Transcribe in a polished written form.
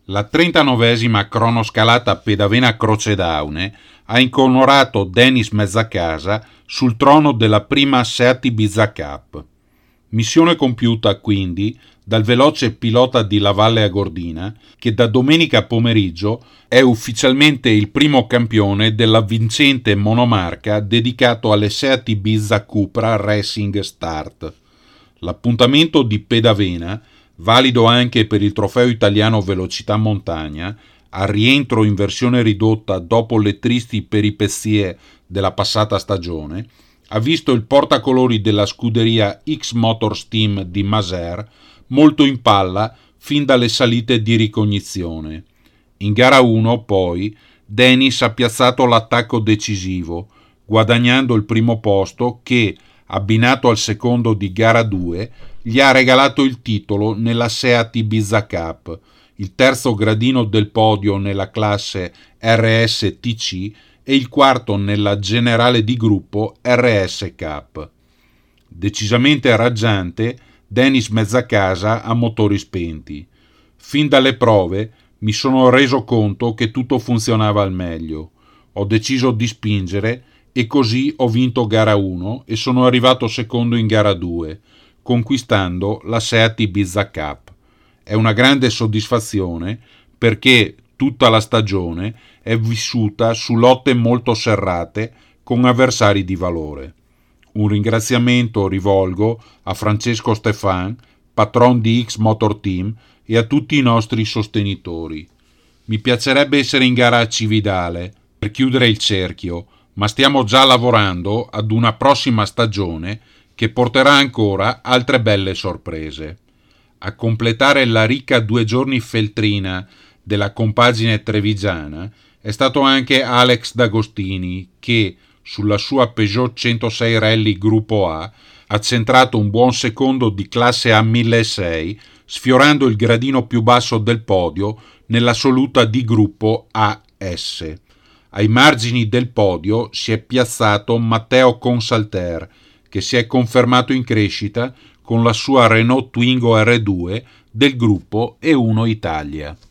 La 39esima cronoscalata Pedavena-Crocedaune ha inconorato Denis Mezzacasa sul trono della prima Seat Ibiza Cup. Missione compiuta quindi dal veloce pilota di La Valle Agordina, che da domenica pomeriggio è ufficialmente il primo campione della vincente monomarca dedicato alle Seat Ibiza Cupra Racing Start. L'appuntamento di Pedavena, valido anche per il trofeo italiano Velocità Montagna, al rientro in versione ridotta dopo le tristi peripezie della passata stagione, ha visto il portacolori della scuderia X Motors Team di Maser molto in palla fin dalle salite di ricognizione. In gara 1, poi, Denis ha piazzato l'attacco decisivo, guadagnando il primo posto che, abbinato al secondo di gara 2, gli ha regalato il titolo nella Seat Ibiza Cup, il terzo gradino del podio nella classe RS-TC e il quarto nella generale di gruppo RS Cup. Decisamente raggiante Denis Mezzacasa a motori spenti. Fin dalle prove mi sono reso conto che tutto funzionava al meglio. Ho deciso di spingere e così ho vinto gara 1 e sono arrivato secondo in gara 2, conquistando la Seat Ibiza Cup. È una grande soddisfazione perché tutta la stagione è vissuta su lotte molto serrate con avversari di valore. Un ringraziamento rivolgo a Francesco Stefan, patron di X Motor Team, e a tutti i nostri sostenitori. Mi piacerebbe essere in gara a Cividale per chiudere il cerchio, ma stiamo già lavorando ad una prossima stagione che porterà ancora altre belle sorprese. A completare la ricca 2 giorni feltrina della compagine trevigiana è stato anche Alex D'Agostini che, sulla sua Peugeot 106 Rally Gruppo A, ha centrato un buon secondo di classe A 1600, sfiorando il gradino più basso del podio nell'assoluta di gruppo AS. Ai margini del podio si è piazzato Matteo Consalter, che si è confermato in crescita con la sua Renault Twingo R2 del gruppo E1 Italia.